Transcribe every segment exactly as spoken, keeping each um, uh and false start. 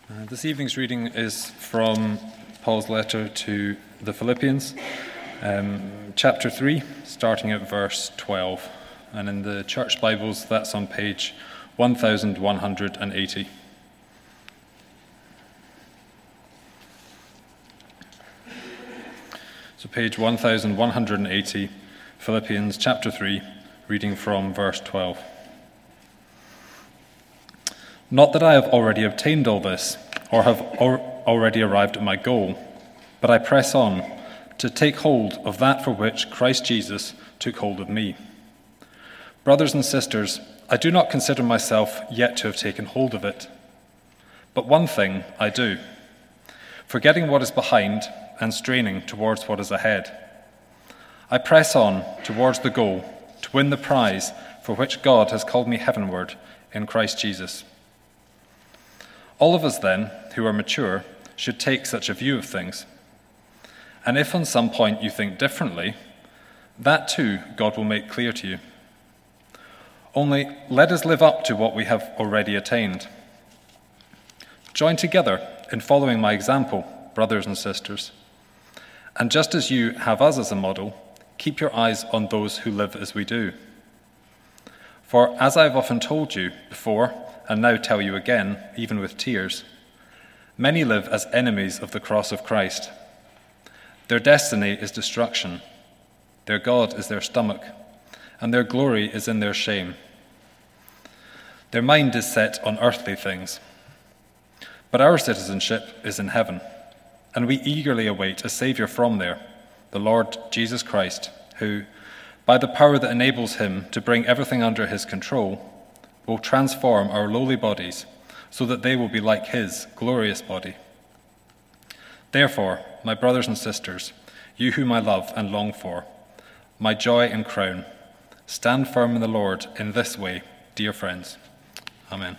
Uh, this evening's reading is from Paul's letter to the Philippians, um, chapter three, starting at verse twelve. And in the church Bibles, that's on page one thousand one hundred eighty. So page one thousand one hundred eighty, Philippians chapter three, reading from verse twelve. Not that I have already obtained all this, or have al- already arrived at my goal, but I press on to take hold of that for which Christ Jesus took hold of me. Brothers and sisters, I do not consider myself yet to have taken hold of it. But one thing I do, forgetting what is behind and straining towards what is ahead. I press on towards the goal to win the prize for which God has called me heavenward in Christ Jesus. All of us then, who are mature, should take such a view of things. And if on some point you think differently, that too God will make clear to you. Only let us live up to what we have already attained. Join together in following my example, brothers and sisters. And just as you have us as a model, keep your eyes on those who live as we do. For as I have often told you before, and now tell you again, even with tears, many live as enemies of the cross of Christ. Their destiny is destruction, their God is their stomach, and their glory is in their shame. Their mind is set on earthly things. But our citizenship is in heaven, and we eagerly await a Saviour from there, the Lord Jesus Christ, who, by the power that enables him to bring everything under his control, will transform our lowly bodies so that they will be like his glorious body. Therefore, my brothers and sisters, you whom I love and long for, my joy and crown, stand firm in the Lord in this way, dear friends. Amen.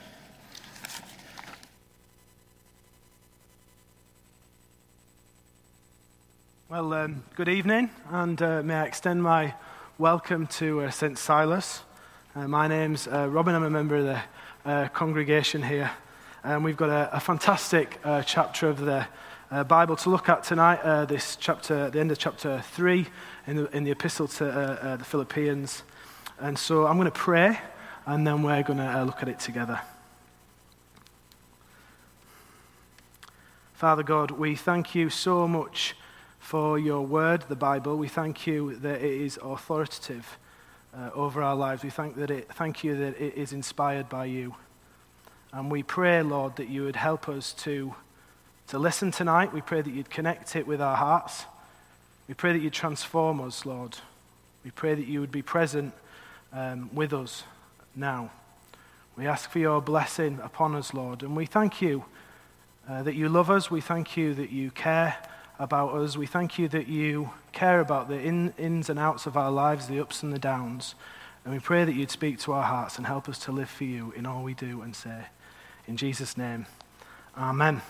Well, um, good evening, and uh, may I extend my welcome to uh, Saint Silas. Uh, my name's uh, Robin. I'm a member of the uh, congregation here, and we've got a, a fantastic uh, chapter of the uh, Bible to look at tonight. Uh, this chapter, the end of chapter three, in the, in the epistle to uh, uh, the Philippians. And so I'm going to pray, and then we're going to uh, look at it together. Father God, we thank you so much for your word, the Bible. We thank you that it is authoritative Uh, over our lives. We thank that it, thank you that it is inspired by you. And we pray, Lord, that you would help us to, to listen tonight. We pray that you'd connect it with our hearts. We pray that you'd transform us, Lord. We pray that you would be present um, with us now. We ask for your blessing upon us, Lord. And we thank you uh, that you love us. We thank you that you care about us. We thank you that you care about the in, ins and outs of our lives, the ups and the downs. And we pray that you'd speak to our hearts and help us to live for you in all we do and say. In Jesus' name, amen.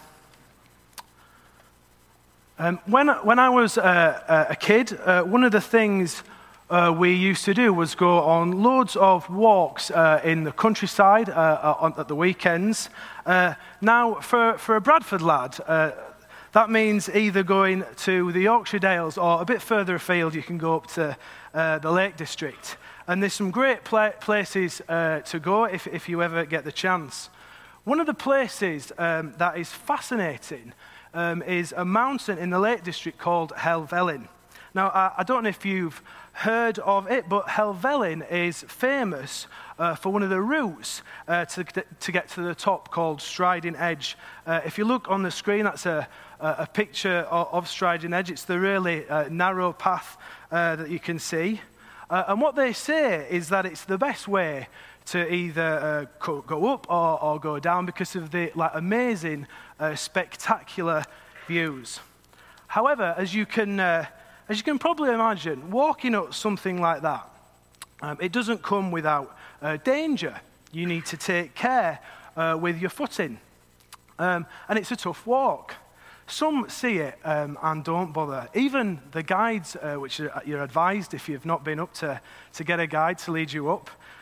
Um, when, when I was uh, a kid, uh, one of the things uh, we used to do was go on loads of walks uh, in the countryside uh, on, at the weekends. Uh, now, for, for a Bradford lad, uh, that means either going to the Yorkshire Dales or a bit further afield, you can go up to uh, the Lake District. And there's some great pla- places uh, to go if, if you ever get the chance. One of the places um, that is fascinating um, is a mountain in the Lake District called Helvellyn. Now, I, I don't know if you've heard of it, but Helvellyn is famous uh, for one of the routes uh, to, to get to the top called Striding Edge. Uh, if you look on the screen, that's a a picture of Striding Edge. It's the really uh, narrow path uh, that you can see. Uh, and what they say is that it's the best way to either uh, go up or, or go down because of the like amazing, uh, spectacular views. However, as you can, uh, as you can probably imagine, walking up something like that, um, it doesn't come without uh, danger. You need to take care uh, with your footing. Um, and it's a tough walk. Some see it um, and don't bother. Even the guides, uh, which are, you're advised if you've not been up to, to get a guide to lead you up,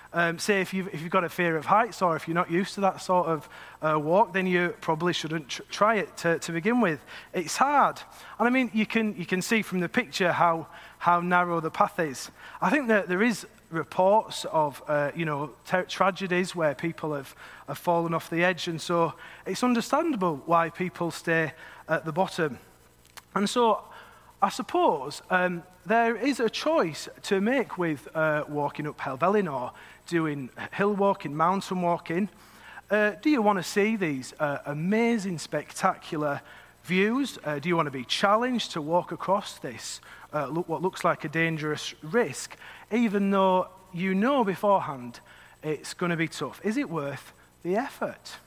Um, say if you've, if you've got a fear of heights or if you're not used to that sort of uh, walk, then you probably shouldn't tr- try it to, to begin with. It's hard. And I mean, you can you can see from the picture how, how narrow the path is. I think that there is reports of, uh, you know, ter- tragedies where people have, have fallen off the edge. And so it's understandable why people stay at the bottom. And so I suppose um, there is a choice to make with uh, walking up Helvellyn or doing hill walking, mountain walking. Uh, do you want to see these uh, amazing, spectacular views? Uh, do you want to be challenged to walk across this, uh, look, what looks like a dangerous risk, even though you know beforehand it's going to be tough? Is it worth the effort?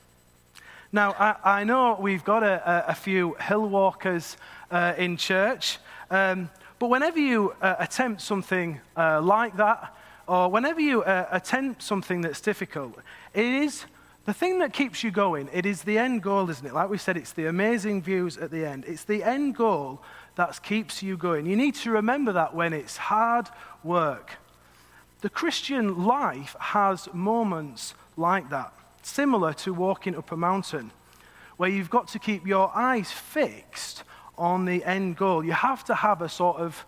Now, I, I know we've got a, a, a few hill walkers uh, in church, um, but whenever you uh, attempt something uh, like that, or whenever you uh, attempt something that's difficult, it is the thing that keeps you going. It is the end goal, isn't it? Like we said, it's the amazing views at the end. It's the end goal that keeps you going. You need to remember that when it's hard work. The Christian life has moments like that, similar to walking up a mountain, where you've got to keep your eyes fixed on the end goal. You have to have a sort of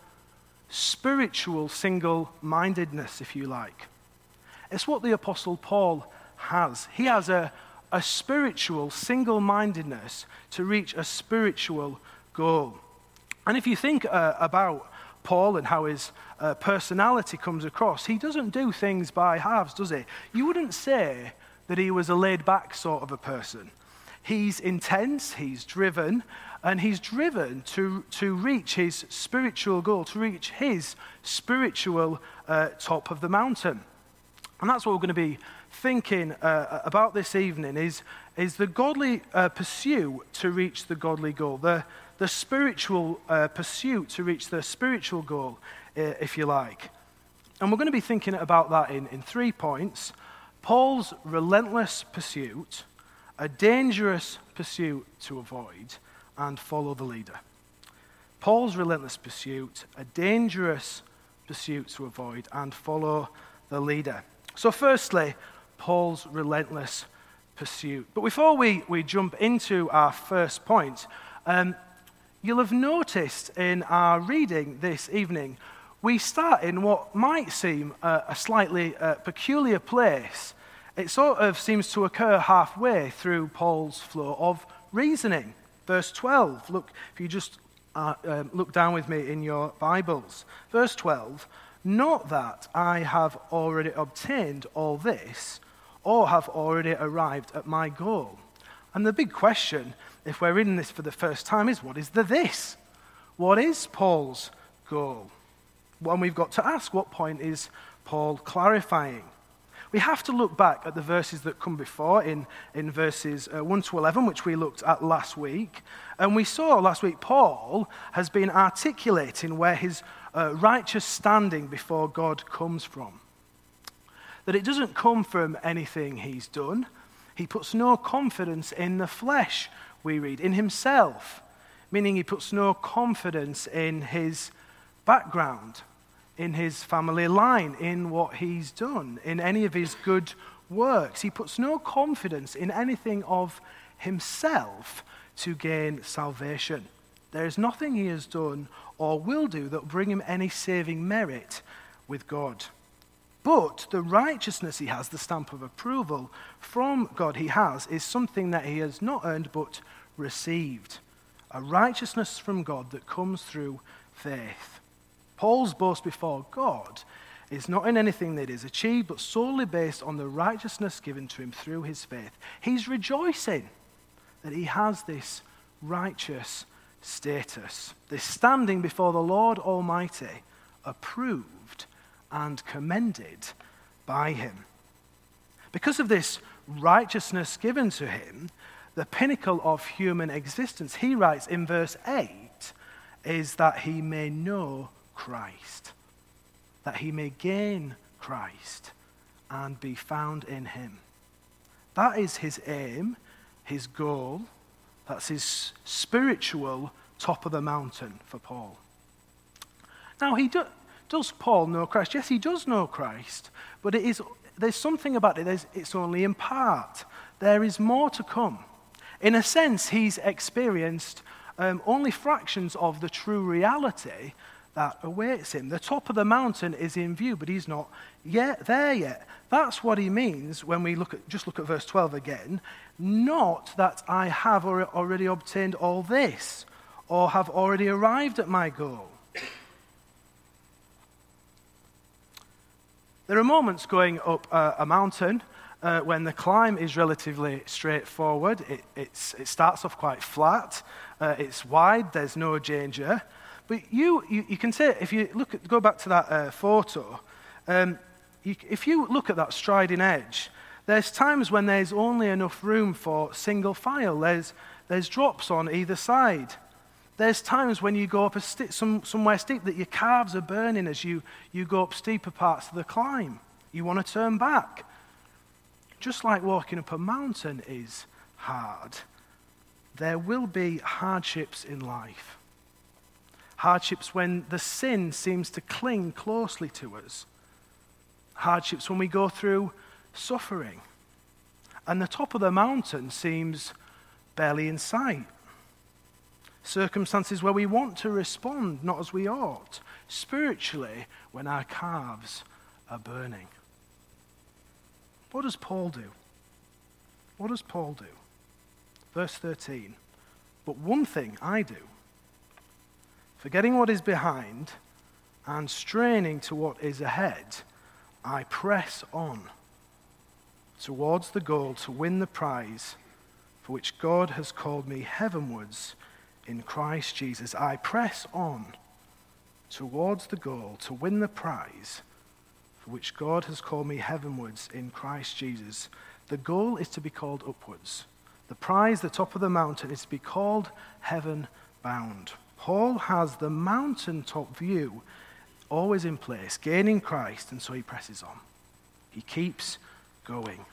spiritual single-mindedness, if you like. It's what the Apostle Paul has. He has a, a spiritual single-mindedness to reach a spiritual goal. And if you think uh, about Paul and how his uh, personality comes across, he doesn't do things by halves, does he? You wouldn't say that he was a laid-back sort of a person. He's intense, he's driven, and he's driven to, to reach his spiritual goal, to reach his spiritual uh, top of the mountain. And that's what we're going to be thinking uh, about this evening, is, is the godly uh, pursuit to reach the godly goal, the, the spiritual uh, pursuit to reach the spiritual goal, uh, if you like. And we're going to be thinking about that in, in three points. Paul's relentless pursuit, a dangerous pursuit to avoid, and follow the leader. Paul's relentless pursuit, a dangerous pursuit to avoid, and follow the leader. So firstly, Paul's relentless pursuit. But before we, we jump into our first point, um, you'll have noticed in our reading this evening, we start in what might seem a, a slightly uh, peculiar place. It sort of seems to occur halfway through Paul's flow of reasoning. Verse twelve, look, if you just uh, uh, look down with me in your Bibles. Verse twelve, not that I have already obtained all this, or have already arrived at my goal. And the big question, if we're reading this for the first time, is what is the this? What is Paul's goal? Well, we've got to ask, what point is Paul clarifying? We have to look back at the verses that come before in, in verses uh, one to eleven, which we looked at last week. And we saw last week Paul has been articulating where his uh, righteous standing before God comes from. That it doesn't come from anything he's done. He puts no confidence in the flesh, we read, in himself, meaning he puts no confidence in his background, in his family line, in what he's done, in any of his good works. He puts no confidence in anything of himself to gain salvation. There is nothing he has done or will do that will bring him any saving merit with God. But the righteousness he has, the stamp of approval from God he has, is something that he has not earned but received. A righteousness from God that comes through faith. Paul's boast before God is not in anything that is achieved, but solely based on the righteousness given to him through his faith. He's rejoicing that he has this righteous status, this standing before the Lord Almighty, approved and commended by him. Because of this righteousness given to him, the pinnacle of human existence, he writes in verse eight, is that he may know Christ, that he may gain Christ and be found in him. That is his aim, his goal. That's his spiritual top of the mountain for Paul. Now, he do, does Paul know Christ? Yes, he does know Christ, but it is there's something about it, there's, it's only in part. There is more to come. In a sense, he's experienced um, only fractions of the true reality that awaits him. The top of the mountain is in view, but he's not yet there yet. That's what he means when we look at, just look at verse twelve again. Not that I have already obtained all this, or have already arrived at my goal. There are moments going up uh, a mountain uh, when the climb is relatively straightforward. It, it's, it starts off quite flat. Uh, it's wide. There's no danger. But you, you, you can say, if you look at, go back to that uh, photo, um, you, if you look at that striding edge, there's times when there's only enough room for single file. There's, there's drops on either side. There's times when you go up a sti- some, somewhere steep that your calves are burning as you, you go up steeper parts of the climb. You want to turn back. Just like walking up a mountain is hard, there will be hardships in life. Hardships when the sin seems to cling closely to us. Hardships when we go through suffering. And the top of the mountain seems barely in sight. Circumstances where we want to respond not as we ought. Spiritually, when our calves are burning. What does Paul do? What does Paul do? Verse thirteen. But one thing I do, forgetting what is behind and straining to what is ahead, I press on towards the goal to win the prize for which God has called me heavenwards in Christ Jesus. I press on towards the goal to win the prize for which God has called me heavenwards in Christ Jesus. The goal is to be called upwards. The prize, the top of the mountain, is to be called heaven bound. Paul has the mountaintop view always in place, gaining Christ, and so he presses on. He keeps going.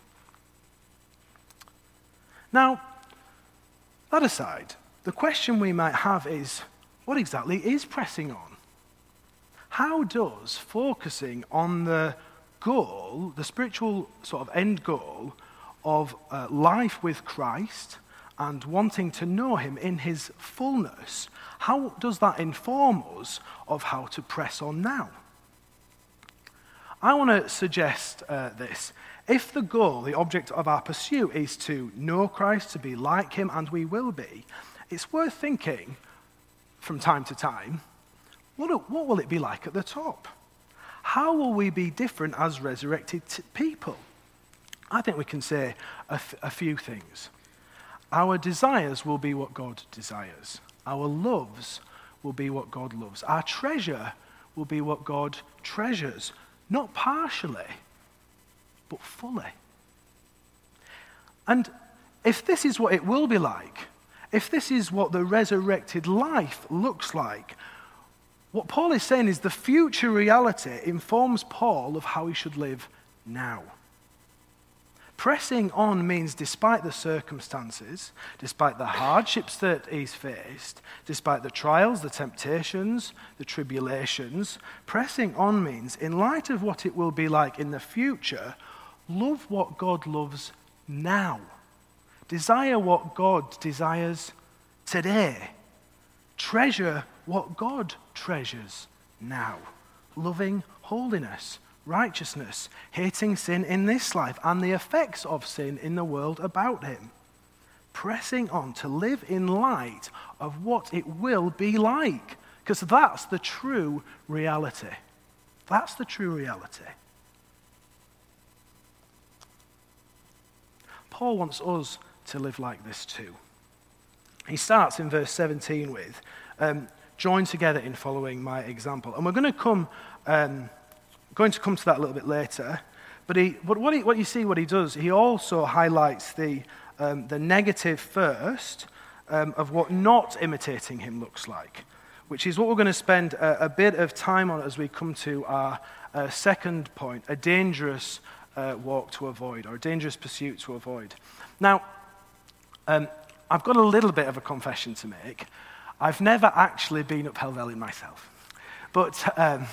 Now, that aside, the question we might have is, what exactly is pressing on? How does focusing on the goal, the spiritual sort of end goal of uh, life with Christ and wanting to know him in his fullness, how does that inform us of how to press on now? I want to suggest uh, this. If the goal, the object of our pursuit, is to know Christ, to be like him, and we will be, it's worth thinking from time to time, what, what will it be like at the top? How will we be different as resurrected t- people? I think we can say a, f- a few things. Our desires will be what God desires. Our loves will be what God loves. Our treasure will be what God treasures, not partially, but fully. And if this is what it will be like, if this is what the resurrected life looks like, what Paul is saying is the future reality informs Paul of how he should live now. Pressing on means despite the circumstances, despite the hardships that he's faced, despite the trials, the temptations, the tribulations, pressing on means, in light of what it will be like in the future, love what God loves now. Desire what God desires today. Treasure what God treasures now. Loving holiness, righteousness, hating sin in this life and the effects of sin in the world about him. Pressing on to live in light of what it will be like, because that's the true reality. That's the true reality. Paul wants us to live like this too. He starts in verse seventeen with, um, join together in following my example. And we're going to come... Um, going to come to that a little bit later, but he, but what, he, what you see, what he does, he also highlights the um, the negative first um, of what not imitating him looks like, which is what we're going to spend a, a bit of time on as we come to our uh, second point: a dangerous uh, walk to avoid, or a dangerous pursuit to avoid. Now, um, I've got a little bit of a confession to make. I've never actually been up Helvellyn myself, but. Um,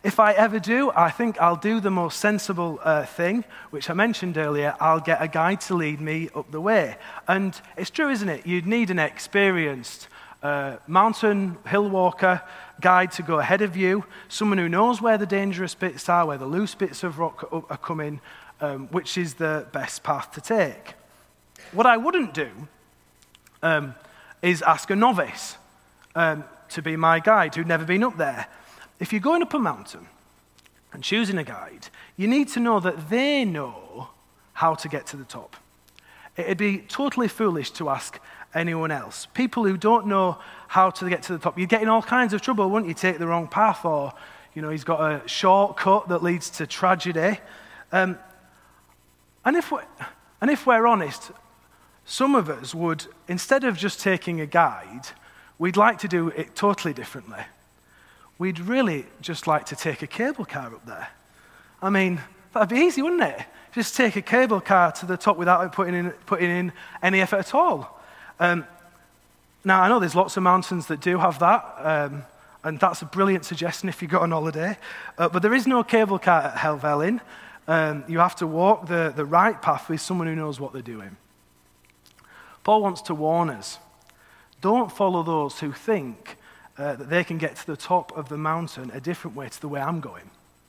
If I ever do, I think I'll do the most sensible uh, thing, which I mentioned earlier. I'll get a guide to lead me up the way. And it's true, isn't it? You'd need an experienced uh, mountain hill walker guide to go ahead of you, someone who knows where the dangerous bits are, where the loose bits of rock are coming, um, which is the best path to take. What I wouldn't do um, is ask a novice um, to be my guide who'd never been up there. If you're going up a mountain and choosing a guide, you need to know that they know how to get to the top. It'd be totally foolish to ask anyone else. People who don't know how to get to the top, you'd get in all kinds of trouble, wouldn't you? Take the wrong path, or, you know, he's got a shortcut that leads to tragedy. Um, and if we're, and if we're honest, some of us would, instead of just taking a guide, we'd like to do it totally differently. We'd really just like to take a cable car up there. I mean, that'd be easy, wouldn't it? Just take a cable car to the top without putting in, putting in any effort at all. Um, now, I know there's lots of mountains that do have that, um, and that's a brilliant suggestion if you go on holiday. Uh, but there is no cable car at Helvellyn. Um, you have to walk the, the right path with someone who knows what they're doing. Paul wants to warn us. Don't follow those who think uh, that they can get to the top of the mountain a different way to the way I'm going.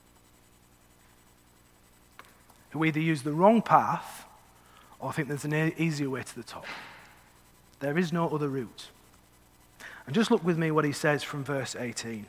Who either use the wrong path or think there's an e- easier way to the top. There is no other route. And just look with me what he says from verse eighteen.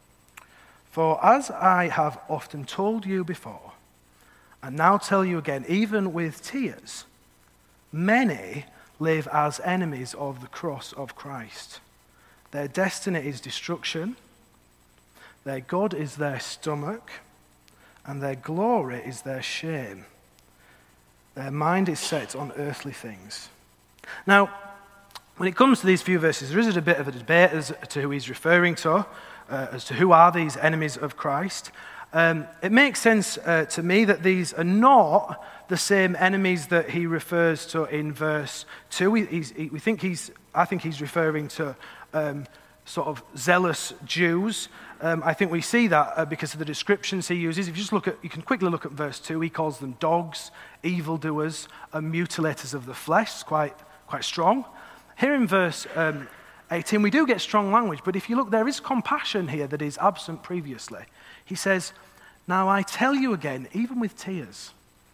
For as I have often told you before, and now tell you again, even with tears, many live as enemies of the cross of Christ. Their destiny is destruction, their God is their stomach, and their glory is their shame. Their mind is set on earthly things. Now, when it comes to these few verses, there is a bit of a debate as to who he's referring to, uh, as to who are these enemies of Christ. Um, it makes sense uh, to me that these are not the same enemies that he refers to in verse two. We, he's, he, we think he's, I think he's referring to um, sort of zealous Jews. Um, I think we see that uh, because of the descriptions he uses. If you just look at, you can quickly look at verse two. He calls them dogs, evildoers, and mutilators of the flesh. It's quite quite strong. Here in verse um, eighteen, we do get strong language, but if you look, there is compassion here that is absent previously. He says, now I tell you again, even with tears,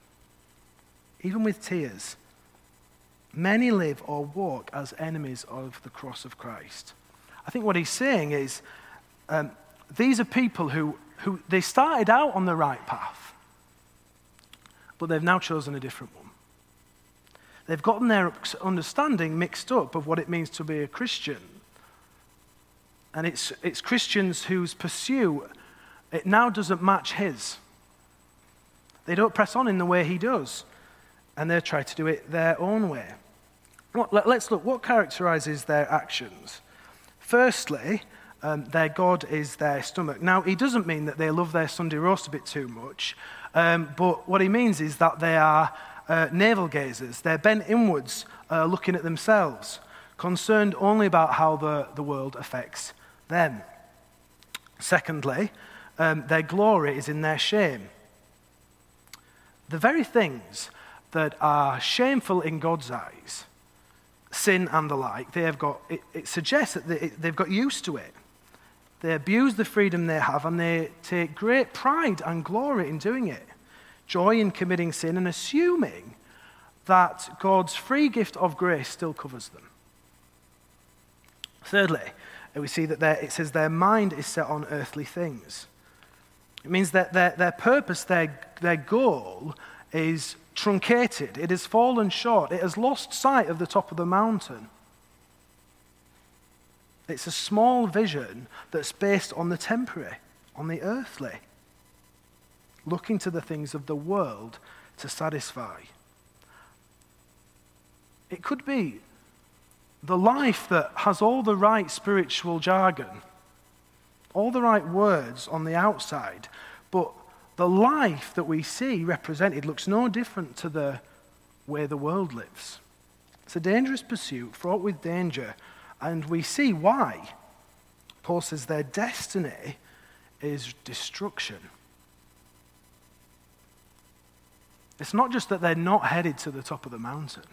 even with tears, many live or walk as enemies of the cross of Christ. I think what he's saying is, um, these are people who, who, they started out on the right path, but they've now chosen a different one. They've gotten their understanding mixed up of what it means to be a Christian. And it's, it's Christians whose pursuit, it now doesn't match his. They don't press on in the way he does, and they try to do it their own way. What, let, let's look, what characterizes their actions? Firstly, um, their God is their stomach. Now, he doesn't mean that they love their Sunday roast a bit too much, um, but what he means is that they are uh, navel-gazers. They're bent inwards, uh, looking at themselves, concerned only about how the, the world affects them. Secondly, um, their glory is in their shame. The very things that are shameful in God's eyes, sin and the like, they have got, it, it suggests that they, they've got used to it. They abuse the freedom they have, and they take great pride and glory in doing it. Joy in committing sin and assuming that God's free gift of grace still covers them. Thirdly, we see that it says their mind is set on earthly things. It means that their, their purpose, their, their goal is truncated. It has fallen short. It has lost sight of the top of the mountain. It's a small vision that's based on the temporary, on the earthly, looking to the things of the world to satisfy. It could be the life that has all the right spiritual jargon, all the right words on the outside, but the life that we see represented looks no different to the way the world lives. It's a dangerous pursuit, fraught with danger, and we see why. Paul says their destiny is destruction. It's not just that they're not headed to the top of the mountain.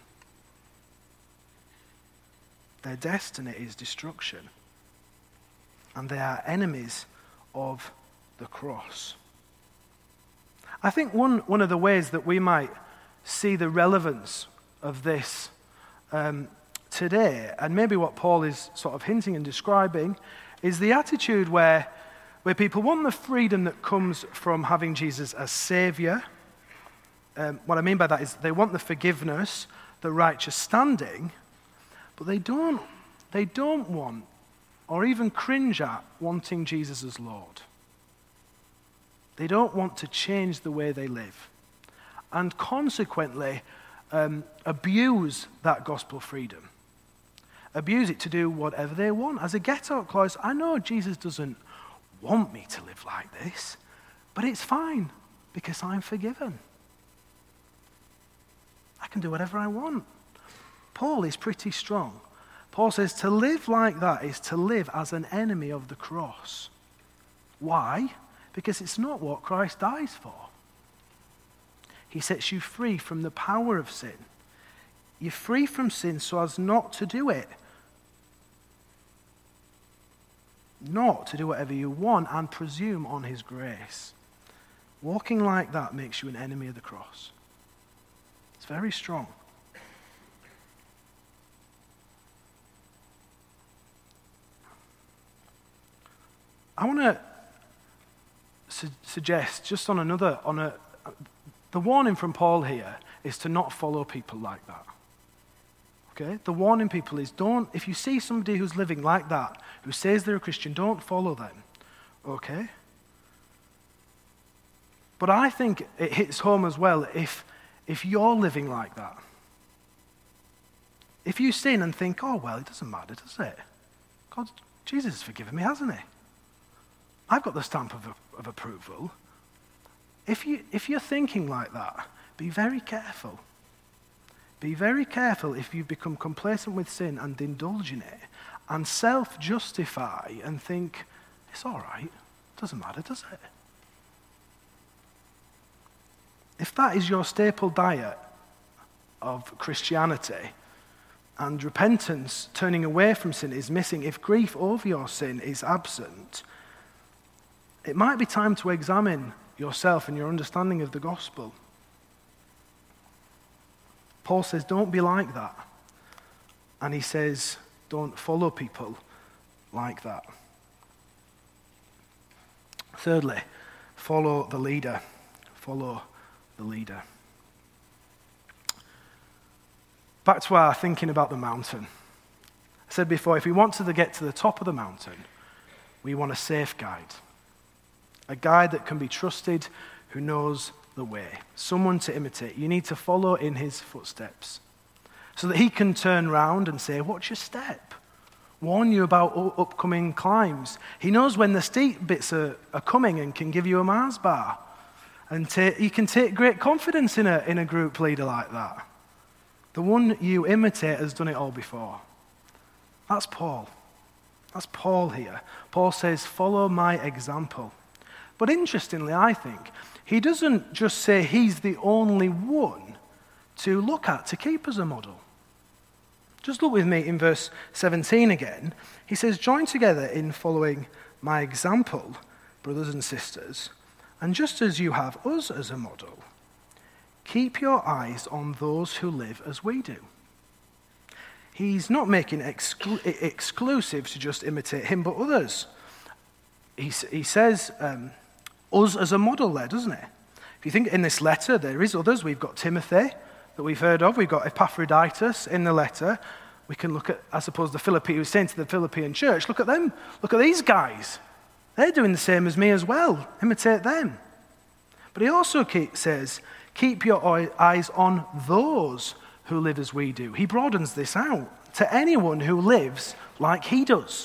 Their destiny is destruction. And they are enemies of the cross. I think one, one of the ways that we might see the relevance of this um, today, and maybe what Paul is sort of hinting and describing, is the attitude where, where people want the freedom that comes from having Jesus as Savior. Um, what I mean by that is they want the forgiveness, the righteous standing, but they don't, they don't want or even cringe at wanting Jesus as Lord. They don't want to change the way they live, and consequently um, abuse that gospel freedom. Abuse it to do whatever they want. As a get-out clause, I know Jesus doesn't want me to live like this, but it's fine because I'm forgiven. I can do whatever I want. Paul is pretty strong. Paul says to live like that is to live as an enemy of the cross. Why? Because it's not what Christ dies for. He sets you free from the power of sin. You're free from sin so as not to do it. Not to do whatever you want and presume on his grace. Walking like that makes you an enemy of the cross. It's very strong. I want to su- suggest just on another, on a, the warning from Paul here is to not follow people like that. Okay? The warning people is don't, if you see somebody who's living like that, who says they're a Christian, don't follow them. Okay? But I think it hits home as well if, if you're living like that. If you sin and think, oh, well, it doesn't matter, does it? God, Jesus has forgiven me, hasn't he? I've got the stamp of, of approval. If, you, if you're thinking like that, be very careful. Be very careful if you become complacent with sin and indulge in it and self-justify and think, it's all right, doesn't matter, does it? If that is your staple diet of Christianity and repentance, turning away from sin, is missing, if grief over your sin is absent, it might be time to examine yourself and your understanding of the gospel. Paul says, don't be like that. And he says, don't follow people like that. Thirdly, follow the leader. Follow the leader. Back to our thinking about the mountain. I said before, if we want to get to the top of the mountain, we want a safe guide. A guide that can be trusted, who knows the way. Someone to imitate. You need to follow in his footsteps so that he can turn round and say, watch your step. Warn you about upcoming climbs. He knows when the steep bits are, are coming and can give you a Mars bar. And ta- you can take great confidence in a, in a group leader like that. The one you imitate has done it all before. That's Paul. That's Paul here. Paul says, follow my example. But interestingly, I think, he doesn't just say he's the only one to look at, to keep as a model. Just look with me in verse seventeen again. He says, join together in following my example, brothers and sisters, and just as you have us as a model, keep your eyes on those who live as we do. He's not making it exclu- exclusive to just imitate him, but others. He, he says um, us as a model there, doesn't it? If you think in this letter, there is others. We've got Timothy that we've heard of. We've got Epaphroditus in the letter. We can look at, I suppose, the Philippi, who's saying to the Philippian church, look at them. Look at these guys. They're doing the same as me as well. Imitate them. But he also keep, says, keep your eyes on those who live as we do. He broadens this out to anyone who lives like he does.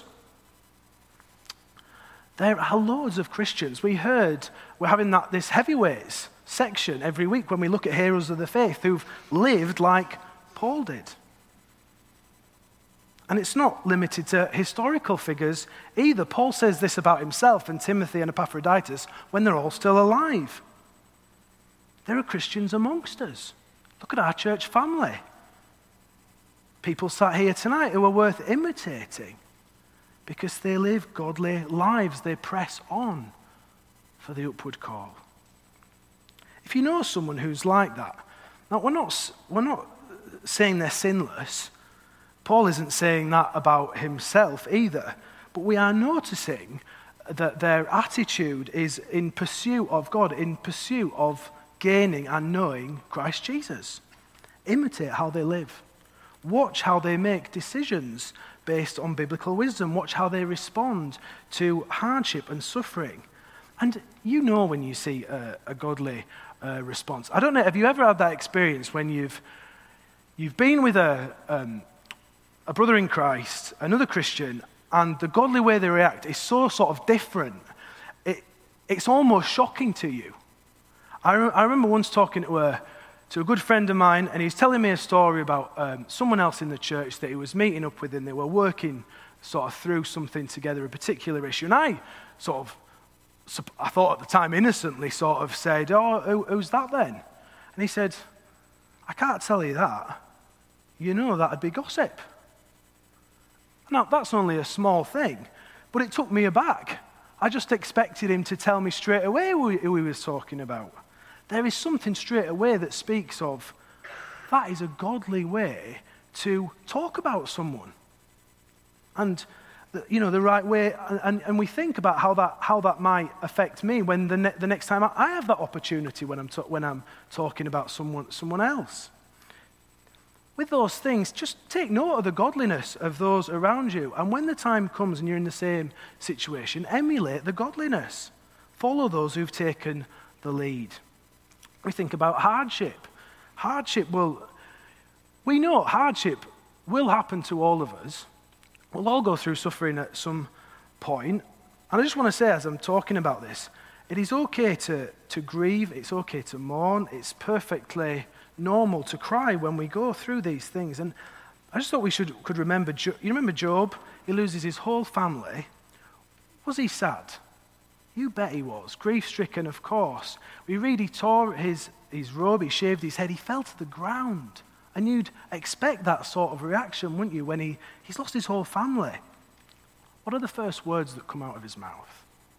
There are loads of Christians. We heard we're having that this heavyweights section every week when we look at heroes of the faith who've lived like Paul did. And it's not limited to historical figures either. Paul says this about himself and Timothy and Epaphroditus when they're all still alive. There are Christians amongst us. Look at our church family. People sat here tonight who are worth imitating because they live godly lives. They press on for the upward call. If you know someone who's like that, now we're not, we're not saying they're sinless. Paul isn't saying that about himself either, but we are noticing that their attitude is in pursuit of God, in pursuit of gaining and knowing Christ Jesus. Imitate how they live. Watch how they make decisions based on biblical wisdom. Watch how they respond to hardship and suffering. And you know when you see a, a godly uh, response. I don't know, have you ever had that experience when you've you've been with a um, a brother in Christ, another Christian, and the godly way they react is so sort of different. It, it's almost shocking to you. I, re- I remember once talking to a, to a good friend of mine, and he was telling me a story about um, someone else in the church that he was meeting up with, and they were working sort of through something together, a particular issue. And I sort of, I thought at the time innocently sort of said, oh, who, who's that then? And he said, I can't tell you that. You know that'd be gossip. Now, that's only a small thing, but it took me aback. I just expected him to tell me straight away who he, who he was talking about. There is something straight away that speaks of, that is a godly way to talk about someone. And, the, you know, the right way, and, and we think about how that how that might affect me when the, ne- the next time I, I have that opportunity when I'm, ta- when I'm talking about someone someone else. With those things, just take note of the godliness of those around you. And when the time comes and you're in the same situation, emulate the godliness. Follow those who've taken the lead. We think about hardship. Hardship will, we know hardship will happen to all of us. We'll all go through suffering at some point. And I just want to say, as I'm talking about this, it is okay to, to grieve. It's okay to mourn. It's perfectly normal to cry when we go through these things. And I just thought we should could remember, you remember Job? He loses his whole family. Was he sad? You bet he was. Grief-stricken, of course. We read he tore his, his robe, he shaved his head, he fell to the ground. And you'd expect that sort of reaction, wouldn't you, when he, he's lost his whole family. What are the first words that come out of his mouth?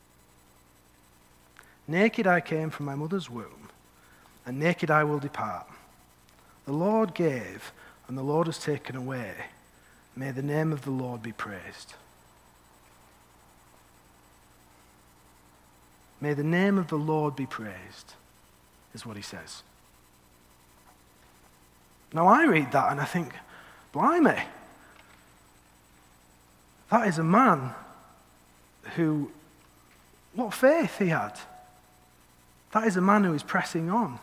Naked I came from my mother's womb, and naked I will depart. The Lord gave, and the Lord has taken away. May the name of the Lord be praised. May the name of the Lord be praised, is what he says. Now I read that and I think, blimey, that is a man who, what faith he had. That is a man who is pressing on.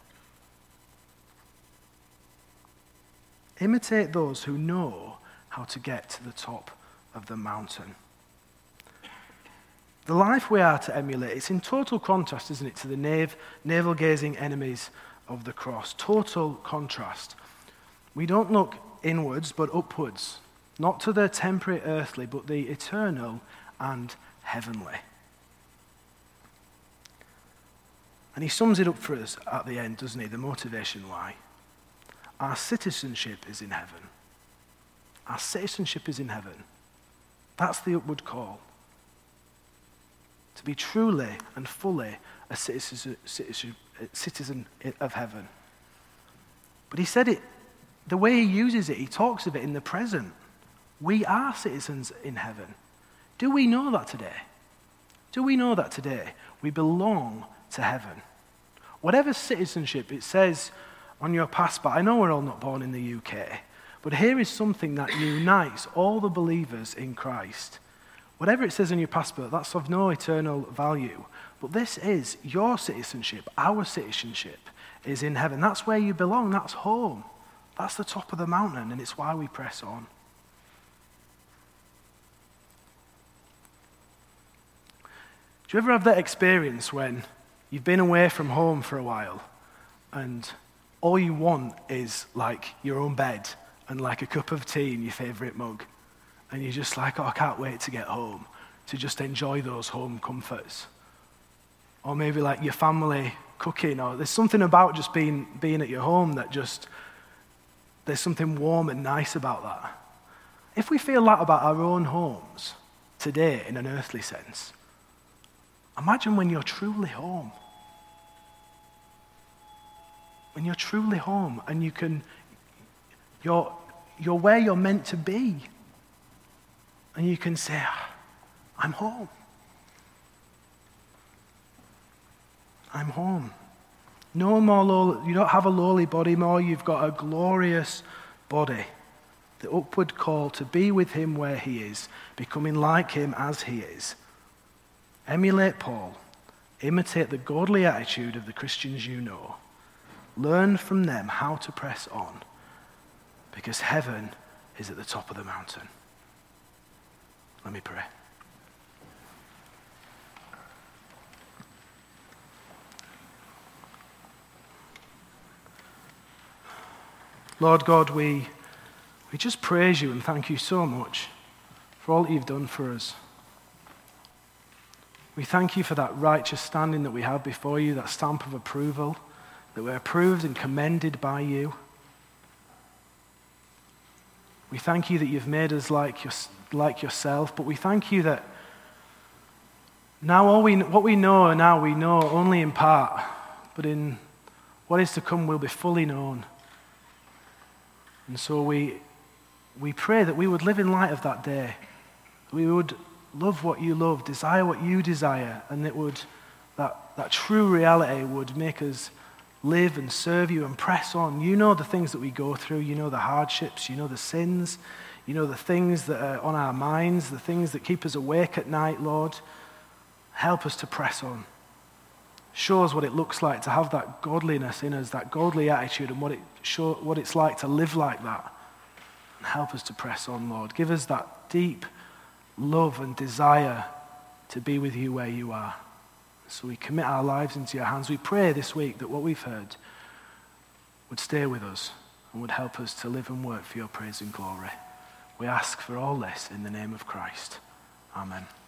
Imitate those who know how to get to the top of the mountain. The life we are to emulate, it's in total contrast, isn't it, to the nav- navel-gazing enemies of the cross. Total contrast. We don't look inwards, but upwards. Not to the temporary earthly, but the eternal and heavenly. And he sums it up for us at the end, doesn't he? The motivation why. Our citizenship is in heaven. Our citizenship is in heaven. That's the upward call. To be truly and fully a citizen, citizen, citizen of heaven. But he said it, the way he uses it, he talks of it in the present. We are citizens in heaven. Do we know that today? Do we know that today? We belong to heaven. Whatever citizenship it says on your passport, I know we're all not born in the U K, but here is something that unites all the believers in Christ. Whatever it says on your passport, that's of no eternal value. But this is your citizenship, our citizenship is in heaven. That's where you belong, that's home. That's the top of the mountain, and it's why we press on. Do you ever have that experience when you've been away from home for a while and all you want is like your own bed and like a cup of tea in your favourite mug. And you're just like, oh, I can't wait to get home, to just enjoy those home comforts. Or maybe like your family cooking, or there's something about just being, being at your home that just, there's something warm and nice about that. If we feel that about our own homes today in an earthly sense, imagine when you're truly home. When you're truly home and you can, you're, you're where you're meant to be. And you can say, I'm home. I'm home. No more lowly, you don't have a lowly body more, you've got a glorious body. The upward call to be with him where he is, becoming like him as he is. Emulate Paul. Imitate the godly attitude of the Christians you know. Learn from them how to press on, because heaven is at the top of the mountain. Let me pray. Lord God, we, we just praise you and thank you so much for all that you've done for us. We thank you for that righteous standing that we have before you, that stamp of approval, that we're approved and commended by you. We thank you that you've made us like, your, like yourself, but we thank you that now all we, what we know now we know only in part, but in what is to come will be fully known. And so we, we pray that we would live in light of that day. We would love what you love, desire what you desire, and that would that, that true reality would make us live and serve you and press on. You know the things that we go through. You know the hardships. You know the sins. You know the things that are on our minds, the things that keep us awake at night, Lord. Help us to press on. Show us what it looks like to have that godliness in us, that godly attitude, and what it show, what it's like to live like that. And help us to press on, Lord. Give us that deep love and desire to be with you where you are. So we commit our lives into your hands. We pray this week that what we've heard would stay with us and would help us to live and work for your praise and glory. We ask for all this in the name of Christ. Amen.